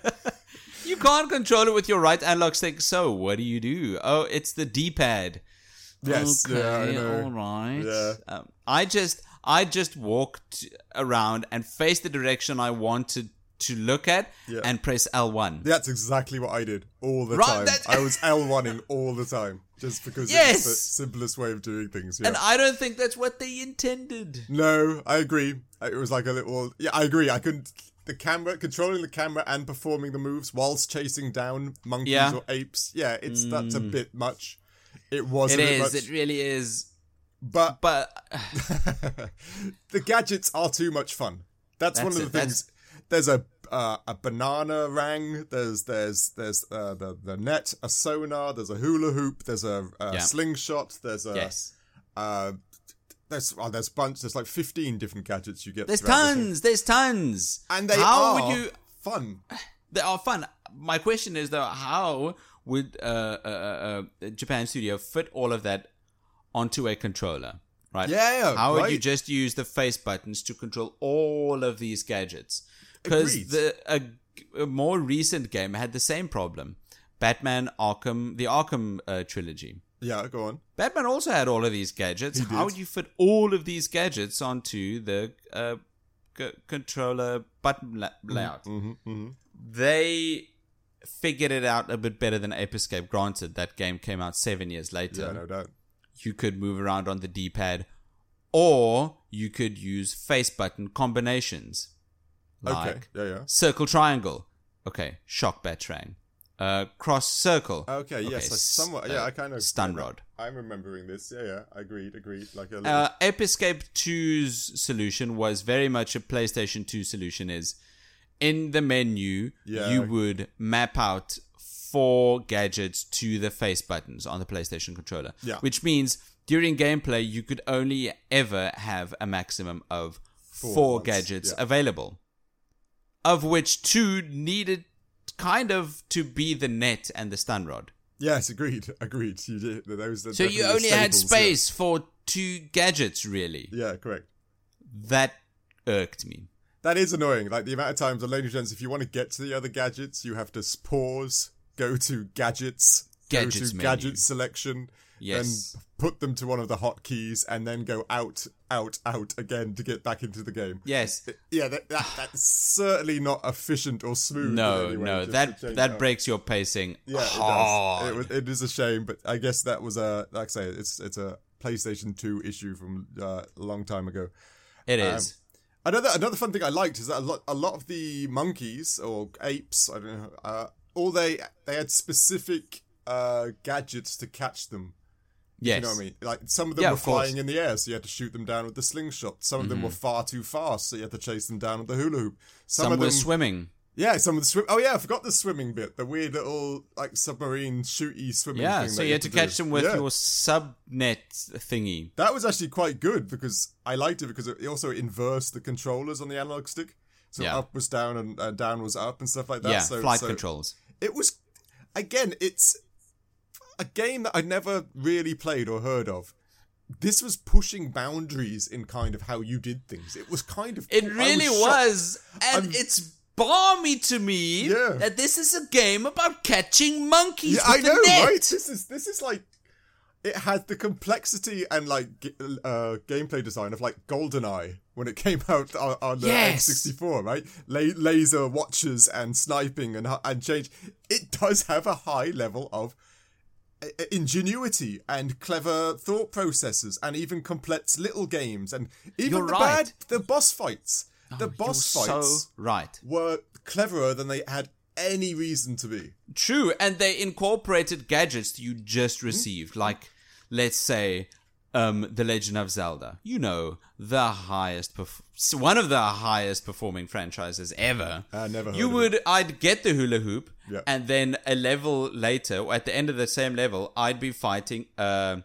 You can't control it with your right analog stick, so what do? Oh, it's the D-pad. Yes, okay, yeah, I know. All right. Yeah. I just walked around and faced the direction I wanted to look at and press L1. That's exactly what I did all the time. I was L1ing all the time just because it's the simplest way of doing things. Yeah. And I don't think that's what they intended. No, I agree. It was like a little... Yeah, I agree. I couldn't... controlling the camera and performing the moves whilst chasing down monkeys or apes. Yeah, that's a bit much. It was a bit much. It really is. But the gadgets are too much fun. That's one of the things. There's a banana rang. There's the net, a sonar. There's a hula hoop. There's a slingshot. There's a There's a bunch. There's like 15 different gadgets you get. There's tons. And they are fun. They are fun. My question is though, how would Japan Studio fit all of that onto a controller? Right? Yeah. How would you just use the face buttons to control all of these gadgets? Because a more recent game had the same problem. Batman Arkham, the Arkham trilogy. Yeah, go on. Batman also had all of these gadgets. How would you fit all of these gadgets onto the controller button layout? They figured it out a bit better than Ape Escape. Granted, that game came out 7 years later. Yeah, no doubt. You could move around on the D-pad, or you could use face button combinations. Like circle triangle. Okay, shock batarang. Cross circle. Okay, yes, somewhat. I kind of stun rod. I'm remembering this. Yeah, agreed. Like a little... Ape Escape 2's solution was very much a PlayStation 2 solution. Is in the menu you would map out 4 gadgets to the face buttons on the PlayStation controller. Yeah. Which means during gameplay you could only ever have a maximum of 4 gadgets available, of which 2 needed kind of to be the net and the stun rod. Yes, agreed. You did. So you only had space for 2 gadgets, really. Yeah, correct. That irked me. That is annoying. Like the amount of times on Ladies and Gents, if you want to get to the other gadgets, you have to pause, go to gadget menu. Gadget selection, Yes. then put them to one of the hotkeys, and then go out again to get back into the game. Yes. Yeah, that's certainly not efficient or smooth. No, in any way, no, just that to change that it up. breaks your pacing. Yeah, hard. it is a shame, but I guess that was like I say, it's a PlayStation 2 issue from a long time ago. It is. Another fun thing I liked is that a lot of the monkeys or apes, I don't know, they had specific gadgets to catch them. Yes. You know what I mean? Like some of them Yeah, were of course. flying in the air, so you had to shoot them down with the slingshot. Some of them were far too fast, so you had to chase them down with the hula hoop. Some of were them, swimming. yeah, some of the swim. Oh yeah, I forgot the swimming bit. The weird little like submarine shooty swimming. Yeah, thing so that you had to catch do. them with Yeah. your subnet thingy. That was actually quite good because I liked it because it also inversed the controllers on the analog stick. So Yeah. up was down and down was up and stuff like that. Yeah, so, flight so controls. It was, again, it's a game that I'd never really played or heard of. This was pushing boundaries in kind of how you did things. It was kind of It cool. I really shocked. was, and I'm- it's balmy to me Yeah. that this is a game about catching monkeys Yeah, with I know, the net. right? This is like it had the complexity and like gameplay design of like GoldenEye when it came out on the Yes. N64, right? Laser watches and sniping and change. It does have a high level of ingenuity and clever thought processes and even complex little games and even You're right. the boss fights. The boss You're fights so right. were cleverer than they had any reason to be. True, and they incorporated gadgets you just Hmm? received, like, let's say, The Legend of Zelda. You know, one of the highest performing franchises ever. Never heard of it. I'd get the hula hoop, Yeah. and then a level later, or at the end of the same level, I'd be fighting a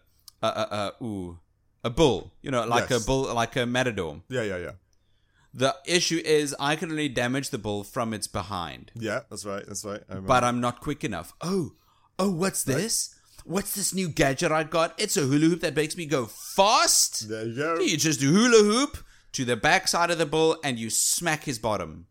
bull. You know, like Yes. a bull, like a matador. Yeah. The issue is I can only damage the bull from its behind. Yeah, that's right. I remember. But I'm not quick enough. Oh, what's this? What's this new gadget I got? It's a hula hoop that makes me go fast. There you go. You just do hula hoop to the backside of the bull and you smack his bottom.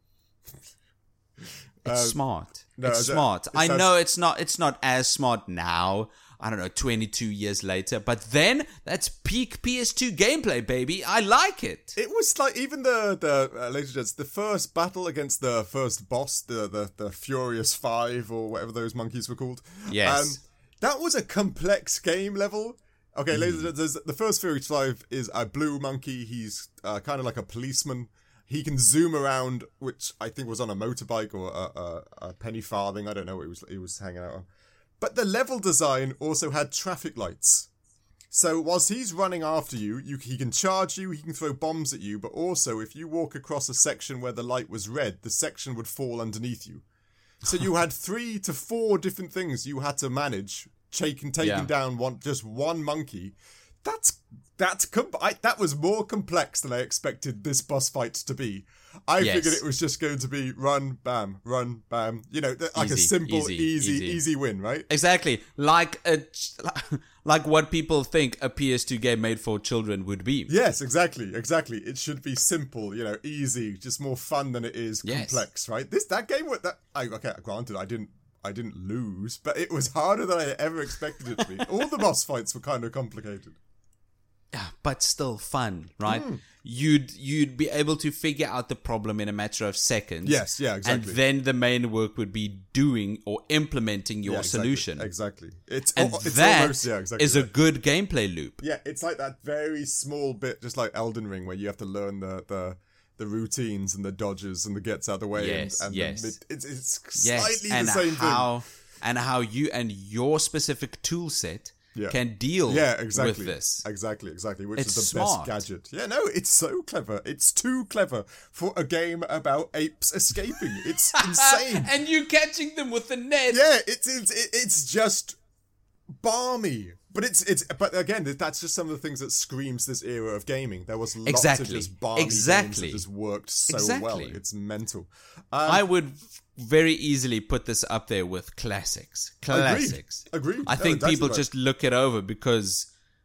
It's smart. It's smart. I know it's not as smart now. I don't know, 22 years later. But then, that's peak PS2 gameplay, baby. I like it. It was like even the later gens, the first battle against the first boss, the Furious Five or whatever those monkeys were called. Yes. That was a complex game level. Okay, later the first Furious Five is a blue monkey. He's kind of like a policeman. He can zoom around, which I think was on a motorbike or a penny farthing. I don't know what he was hanging out on. But the level design also had traffic lights. So whilst he's running after you, he can charge you, he can throw bombs at you, but also if you walk across a section where the light was red, the section would fall underneath you. So you had 3 to 4 different things you had to manage, taking down one monkey. That was more complex than I expected this boss fight to be. I figured it was just going to be run, bam, you know, like a simple, easy win, right? Exactly. Like what people think a PS2 game made for children would be. Yes, exactly. It should be simple, you know, easy, just more fun than it is complex, right? That game, granted, I didn't lose, but it was harder than I ever expected it to be. All the boss fights were kind of complicated. But still fun, right? You'd be able to figure out the problem in a matter of seconds. Yes, yeah, exactly. And then the main work would be doing or implementing your solution. Exactly. It's that is a good gameplay loop. Yeah, it's like that very small bit, just like Elden Ring, where you have to learn the routines and the dodges and the gets out of the way. Yes, it's slightly the same thing. And how you and your specific tool set can deal with this. Exactly. Which It's is the smart. best gadget. Yeah, no, it's so clever. It's too clever for a game about apes escaping. It's insane. And you catching them with the net. Yeah, it's just balmy. But again, that's just some of the things that screams this era of gaming. There was lots of just balmy games that just worked so well. It's mental. I would very easily put this up there with classics. Agreed. I think people just look it over because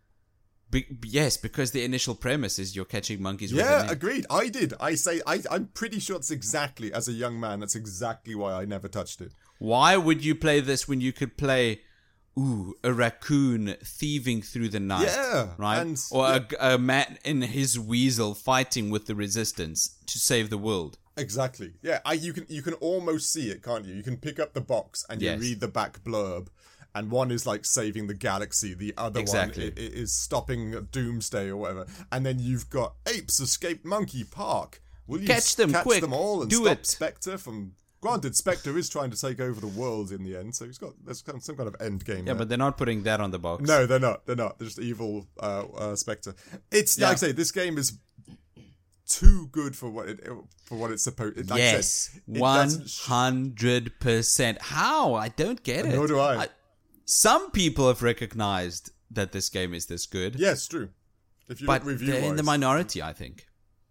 the initial premise is you're catching monkeys with a net. Agreed. I'm pretty sure it's exactly, as a young man, that's exactly why I never touched it. Why would you play this when you could play a raccoon thieving through the night. Yeah, Right? and- Or a man in his weasel fighting with the resistance to save the world. Exactly. Yeah, you can almost see it, can't you? You can pick up the box and you Yes. read the back blurb, and one is like saving the galaxy, the other Exactly. one is stopping doomsday or whatever, and then you've got Apes Escape Monkey Park. Will you Catch them, catch quick. them all and Do stop it. Spectre from? Granted, Spectre is trying to take over the world in the end, so there's some kind of end game. Yeah, there. but they're not putting that on the box. No, they're not. They're just evil Spectre. It's like I say, this game is too good for what it's supposed. Like I Yes, said, it doesn't 100%. How? I don't get it. Nor do I. Some people have recognized that this game is this good, Yes, true. If you but look they're in the review-wise. minority, I think.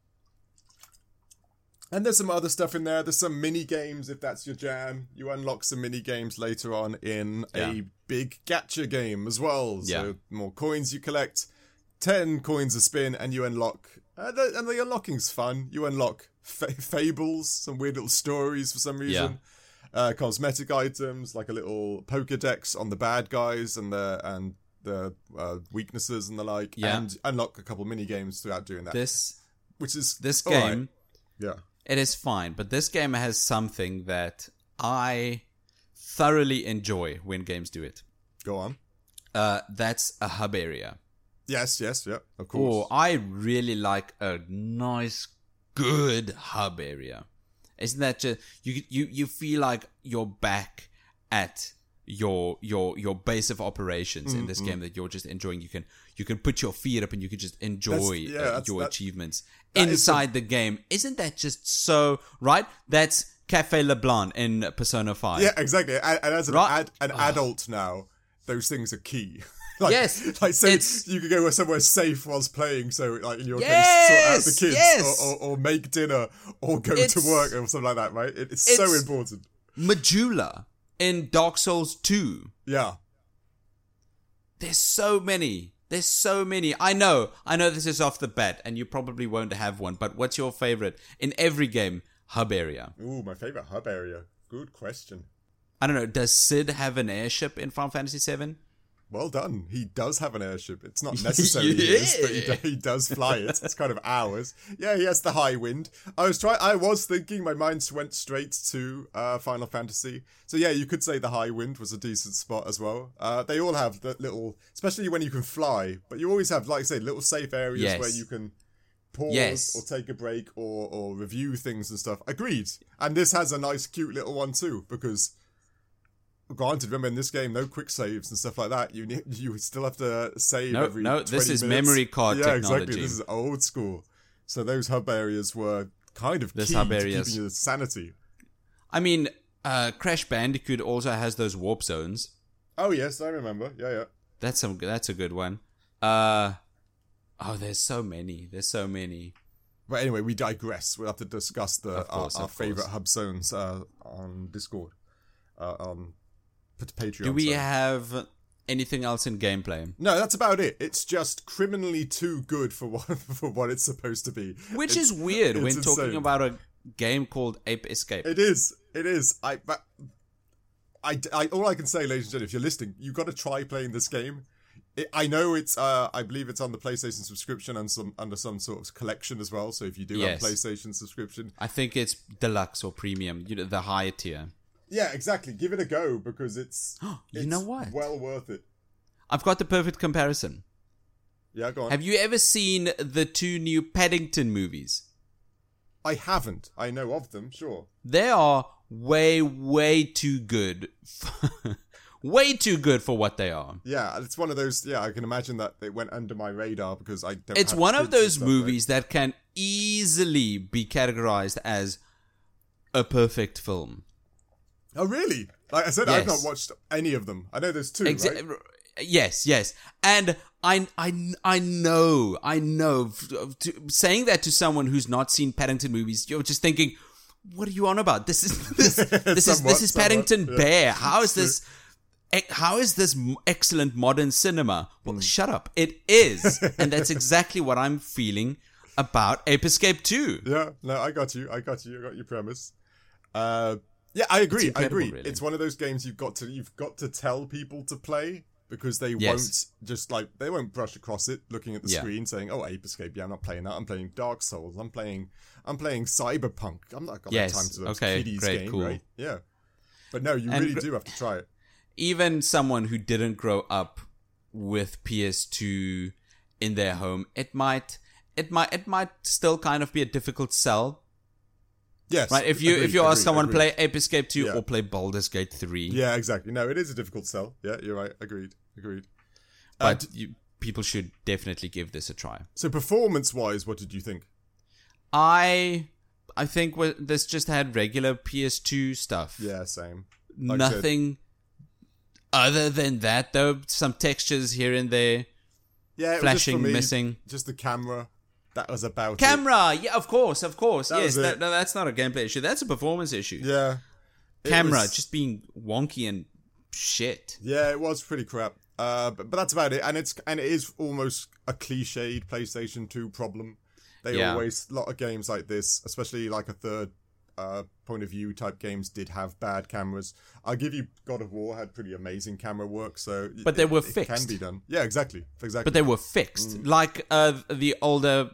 And there's some other stuff in there. There's some mini games if that's your jam. You unlock some mini games later on in a big gacha game as well. So Yeah. more coins you collect, 10 coins a spin, and you unlock. And the unlocking's fun. You unlock fables, some weird little stories for some reason. Cosmetic items like a little Pokedex on the bad guys and the weaknesses and the like. Yeah. And unlock a couple mini games throughout doing that. This which is this all right. game, Yeah. it is fine, but this game has something that I thoroughly enjoy when games do it. Go on. That's a hub area. Yes, yeah, of course. Oh, I really like a nice, good hub area. Isn't that just you feel like you're back at your base of operations in this game that you're just enjoying. You can put your feet up and you can just enjoy your achievements inside the game. Isn't that just so right? That's Cafe LeBlanc in Persona 5. Yeah, exactly. And as an adult now, those things are key. Yes, like so it's- you could go somewhere safe whilst playing. So, like in your case, Yes, sort out the kids, yes. or make dinner, or go to It's- work, or something like that. Right? It's so it's- important. Majula in Dark Souls 2. Yeah. There's so many. I know this is off the bat, and you probably won't have one, but what's your favorite in every game hub area? Ooh, my favorite hub area. Good question. I don't know. Does Sid have an airship in Final Fantasy VII? Well done. He does have an airship. It's not necessarily his, but he does fly it. It's kind of ours. Yeah, he has the high wind. I was thinking, my mind went straight to Final Fantasy. So yeah, you could say the high wind was a decent spot as well. They all have the little, especially when you can fly, but you always have, like I say, little safe areas Yes. where you can pause Yes. or take a break or review things and stuff. Agreed. And this has a nice, cute little one too, because granted, remember in this game, no quick saves and stuff like that. You still have to save every 20 this is minutes. memory card Yeah, technology. exactly. This is old school. So those hub areas were kind of key hub to areas. keeping your sanity. I mean, Crash Bandicoot also has those warp zones. Oh yes, I remember. Yeah. That's a good one. There's so many. But anyway, we digress. We'll have to discuss our Of favorite course. hub zones on Discord. On Patreon. Do we sorry. have anything else in gameplay? No, that's about it. It's just criminally too good for what it's supposed to be. Which is weird it's when talking insane. about a game called Ape Escape. It is. I all I can say, ladies and gentlemen, if you're listening, you've got to try playing this game. I know it's. I believe it's on the PlayStation subscription and under some sort of collection as well. So if you do Yes. have PlayStation subscription, I think it's deluxe or premium, the higher tier. yeah, exactly. Give it a go because it's. You know what? Well worth it. I've got the perfect comparison. Yeah, go on. Have you ever seen the 2 new Paddington movies? I haven't. I know of them. Sure. They are way too good. Way too good for what they are. Yeah, it's one of those. Yeah, I can imagine that it went under my radar because I don't. It's have one of kids and those stuff, movies that can easily be categorized as a perfect film. Right? Oh, really? Like I said, I've not Yes. watched any of them. I know there's 2. Right? Yes. And I know. Saying that to someone who's not seen Paddington movies, you're just thinking, what are you on about? This is Paddington yeah. Bear. How is this excellent modern cinema? Well, shut up. It is. And that's exactly what I'm feeling about Ape Escape 2. Yeah, no, I got you. I got your premise. Yeah, I agree. It's I incredible, agree. really. It's one of those games you've got to tell people to play because they Yes. won't just they won't brush across it looking at the Yeah. screen saying, "Oh, Ape Escape. Yeah, I'm not playing that. I'm playing Dark Souls. I'm playing Cyberpunk. I'm not got Yes. that time to those Okay, kiddies great, game, cool. right? Yeah. But no, you And really do have to try it. Even someone who didn't grow up with PS2 in their home, it might still kind of be a difficult sell. Yes. Right, if you agreed, ask someone agreed. play Ape Escape 2 Yeah. or play Baldur's Gate 3, Yeah, exactly. No, it is a difficult sell. Yeah, you're right. Agreed. but people should definitely give this a try. So performance-wise, what did you think? I think this just had regular PS2 stuff. Yeah, same. Like I said, Nothing other than that, though. Some textures here and there, yeah, it was just flashing, for me, missing. just the camera. That was about it. Camera, yeah, of course. That Yes, was it. no, that's not a gameplay issue. That's a performance issue. Yeah. It Camera was- just being wonky and shit. Yeah, it was pretty crap. But that's about it. And it is almost a cliched PlayStation 2 problem. They Yeah. always, a lot of games like this, especially like a third point of view type games, did have bad cameras. I'll give you, God of War had pretty amazing camera work, so But they were it fixed. can be done. Yeah, exactly. But they were fixed. Like the older,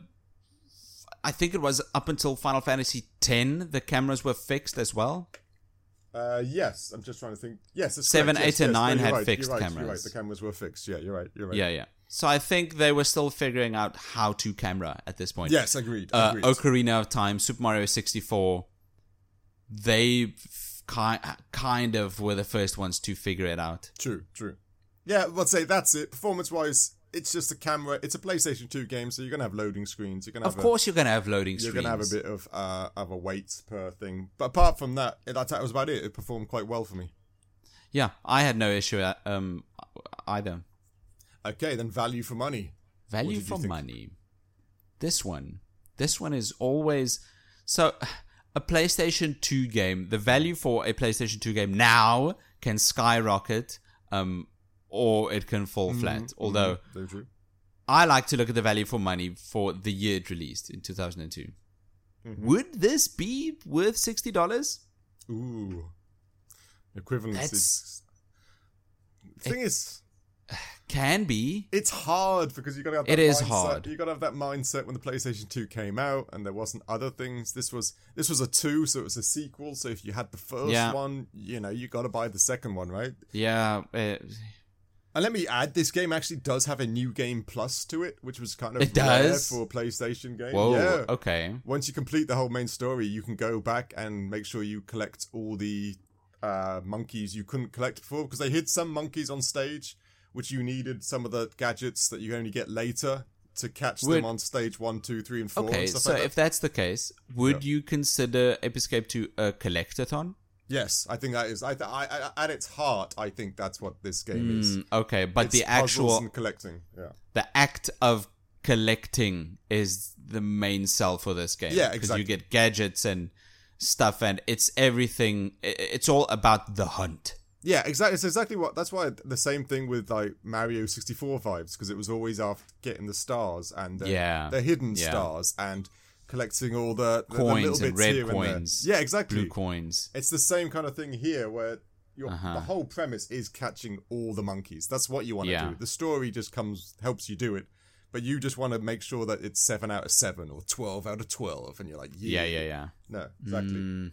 I think it was up until Final Fantasy X, the cameras were fixed as well. Yes, I'm just trying to think. Yes, it's 7, correct. 8, Yes, and yes. 9 No, you're had right, fixed you're right, cameras. You're right. The cameras were fixed. Yeah, you're right. Yeah. So I think they were still figuring out how to camera at this point. Yes, agreed. Ocarina of Time, Super Mario 64, they kind of were the first ones to figure it out. True. Yeah, let's say that's it. Performance-wise, it's just a camera. It's a PlayStation 2 game, so you're gonna have loading screens. You're gonna have Of course, you're going to have loading you're screens. gonna have a bit of a wait per thing. But apart from that, that was about it. It performed quite well for me. Yeah, I had no issue either. Okay, then value for money. Value did you for think? money. This one is always so. A PlayStation 2 game, the value for a PlayStation 2 game now can skyrocket, or it can fall flat. Although Very true. I like to look at the value for money for the year it released in 2002. Would this be worth $60? Ooh, equivalence. That's- The thing is, Can be. it's hard because you gotta have. It That is mindset. hard. You gotta have that mindset when the PlayStation 2 came out, and there wasn't other things. This was a 2, so it was a sequel. So if you had the first Yeah. one, you gotta buy the second one, right? Yeah. And let me add, this game actually does have a new game plus to it, which was kind of It rare does? for a PlayStation game. Whoa. Yeah. Okay. Once you complete the whole main story, you can go back and make sure you collect all the monkeys you couldn't collect before, because they hid some monkeys on stage, which you needed some of the gadgets that you only get later to catch them on stage 1, 2, 3, and 4. Okay. and stuff So like that. if that's the case, would you consider Ape Escape 2 a collectathon? Yes, I think that is. I at its heart, I think that's what this game is. Okay, but It's the puzzles actual and collecting. Yeah. the act of collecting is the main sell for this game. Yeah, Because exactly. you get gadgets and stuff, and it's everything. It's all about the hunt. Yeah, exactly. It's exactly what. That's why the same thing with like Mario 64 vibes, because it was always after getting the stars and the hidden stars and collecting all the Coins little and bits red here coins, And there. Yeah, exactly. Blue coins. It's the same kind of thing here, where the whole premise is catching all the monkeys. That's what you want to Yeah. do. The story just helps you do it, but you just want to make sure that it's 7 out of 7 or 12 out of 12, and you're like, Yeah. no, exactly.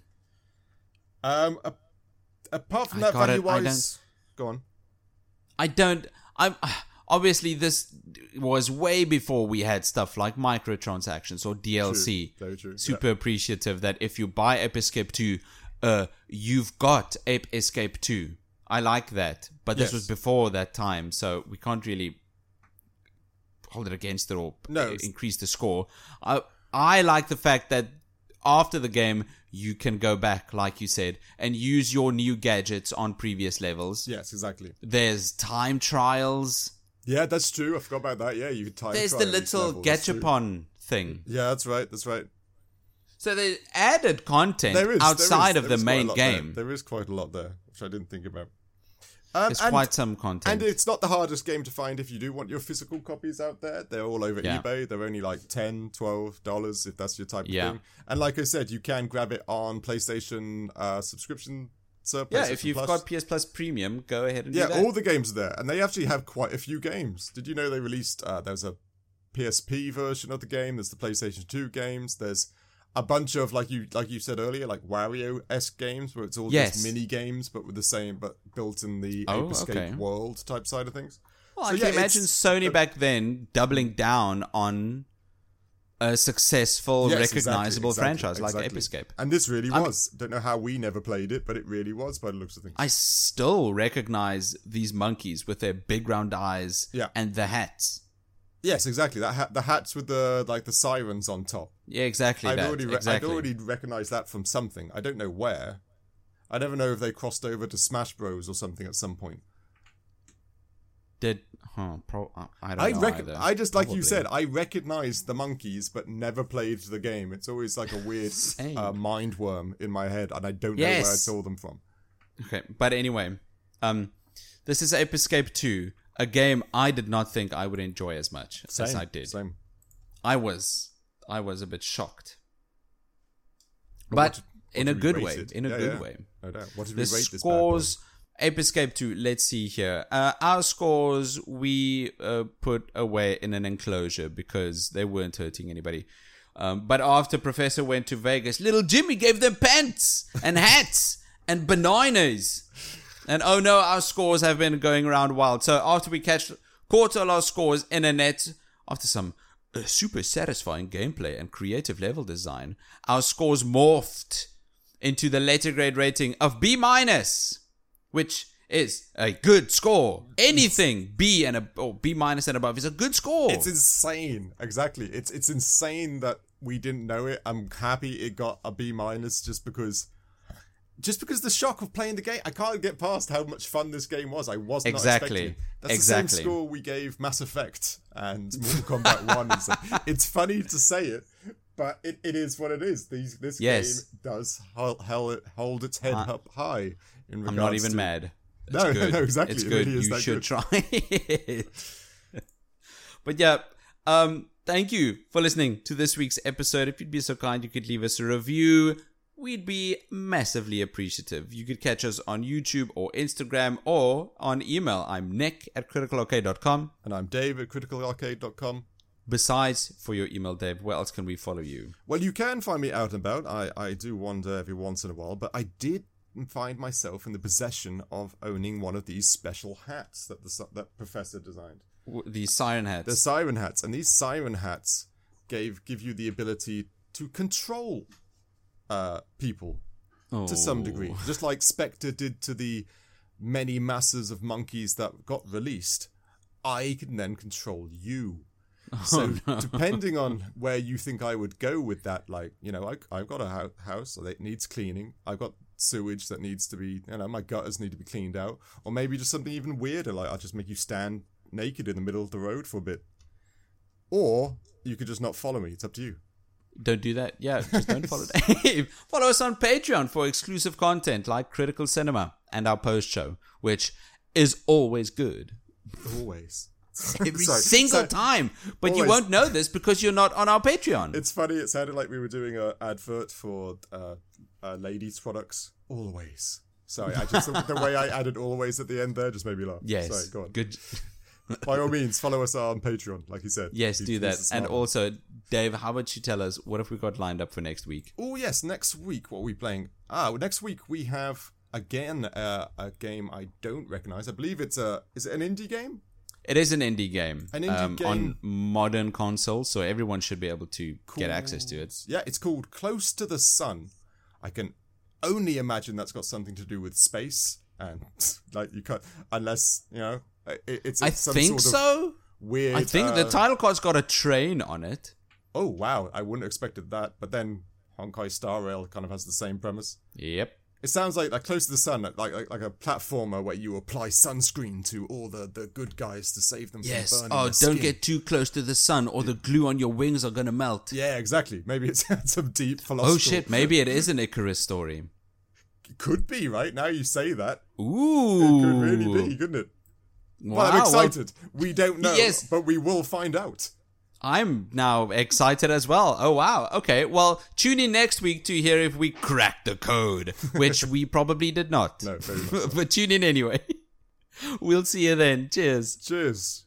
Apart from that, got it. value-wise, go on. I'm obviously this was way before we had stuff like microtransactions or DLC. True. Very true. Super appreciative that if you buy Ape Escape 2, you've got Ape Escape 2. I like that. But this Yes. was before that time, so we can't really hold it against it or increase the score. I like the fact that after the game, you can go back, like you said, and use your new gadgets on previous levels. Yes, exactly. There's time trials. Yeah, that's true. I forgot about that. Yeah, you could time There's trial the each little level. That's true. gachapon thing. Yeah, that's right. That's right. So they added content There is outside there of the is quite a main lot game. There is quite a lot there, which I didn't think about. It's quite some content. And it's not the hardest game to find if you do want your physical copies out there. They're all over Yeah. eBay. They're only like $10, $12 if that's your type of Yeah. thing. And like I said, you can grab it on PlayStation subscription. Yeah, if you've got PS Plus Premium, go ahead and do that. all the games are there. And they actually have quite a few games. Did you know they released, there's a PSP version of the game, there's the PlayStation 2 games, there's a bunch of, like you said earlier, like Wario-esque games where it's all Yes. just mini games, but with the same, but built in the Oh, Ape Escape okay. world type side of things. Well, So, I yeah, can imagine it's- Sony back then doubling down on a successful, Yes, recognizable exactly, franchise like exactly. Ape Escape. And this really was. Don't know how we never played it, but it really was by the looks of things. I still recognize these monkeys with their big round eyes Yeah. and the hats. Yes, exactly. That the hats with the sirens on top. Yeah, exactly. I'd that. already exactly. I'd already recognized that from something. I don't know where. I never know if they crossed over to Smash Bros or something at some point. Did I don't know either. I just like Probably. you said, I recognized the monkeys, but never played the game. It's always like a weird Same. mind worm in my head, and I don't know where I Yes. saw them from. Okay, but anyway, this is Ape Escape 2, a game I did not think I would enjoy as much as I did. Same. I was a bit shocked, But but what in a did we good rate way. it? In a Yeah, good yeah. way. No doubt. What did we The rate this bad boy? scores, Ape Escape 2, let's see here. Our scores we put away in an enclosure because they weren't hurting anybody. But after Professor went to Vegas, little Jimmy gave them pants and hats and bananas. And oh no, our scores have been going around wild. So after we caught all our scores in a net, after some super satisfying gameplay and creative level design, our scores morphed into the letter grade rating of B-, which is a good score. Anything B or B- and above is a good score. It's insane. Exactly. It's insane that we didn't know it. I'm happy it got a B- just because the shock of playing the game. I can't get past how much fun this game was. I was not Exactly. expecting. That's Exactly. the same score we gave Mass Effect and Mortal Kombat 1. And so it's funny to say it, but it is what it is. This Yes. game does hold its head up high in regards I'm not even to... mad. It's No, good. no, exactly. It's It good. really is You that should good. try it. But yeah, thank you for listening to this week's episode. If you'd be so kind, you could leave us a review. We'd be massively appreciative. You could catch us on YouTube or Instagram or on email. I'm nick@criticalarcade.com. And I'm Dave at criticalarcade.com. Besides, for your email, Dave, where else can we follow you? Well, you can find me out and about. I do wander every once in a while, but I did find myself in the possession of owning one of these special hats that Professor designed. The siren hats. They're siren hats, and these siren hats give you the ability to control people to some degree, just like Spectre did to the many masses of monkeys that got released. I can then control you. So depending on where you think I would go with that, like, you know, I've got a house that needs cleaning. I've got sewage that needs to be, you know, my gutters need to be cleaned out. Or maybe just something even weirder, like I'll just make you stand naked in the middle of the road for a bit. Or you could just not follow me. It's up to you. Don't do that. Yeah, just don't follow Dave. Follow us on Patreon for exclusive content like Critical Cinema and our post show, which is always good. Always. Every Sorry. single time. But you always. won't know this because you're not on our Patreon. It's funny, it sounded like we were doing an advert for ladies' products. Always. Sorry, I just the way I added always at the end there just made me laugh. Yes. Sorry, go on. Good. By all means, follow us on Patreon, like you said. Yes, do that. He's a smart And one. also, Dave, how about you tell us what have we got lined up for next week? Oh, yes, next week, what are we playing? Next week we have, again, a game I don't recognize. I believe is it an indie game? It is an indie game. An indie game. On modern consoles, so everyone should be able to get access to it. Yeah, it's called Close to the Sun. I can only imagine that's got something to do with space. And, like, you can't, unless, you know, it's I some think sort of so. weird... I think the title card's got a train on it. Oh, wow. I wouldn't have expected that. But then Honkai Star Rail kind of has the same premise. Yep. It sounds like Close to the Sun, like a platformer where you apply sunscreen to all the good guys to save them Yes. from burning Oh, their don't skin. get too close to the sun or the glue on your wings are going to melt. Yeah, exactly. Maybe it's some deep philosophical... Oh shit, maybe it is an Icarus story. Could be, right? Now you say that. Ooh. It could really be, couldn't it? Wow, Well, I'm excited. We don't know, Yes. but we will find out. I'm now excited as well. Oh, wow. Okay, well, tune in next week to hear if we cracked the code, which we probably did not. No, very much so. But tune in anyway. We'll see you then. Cheers. Cheers.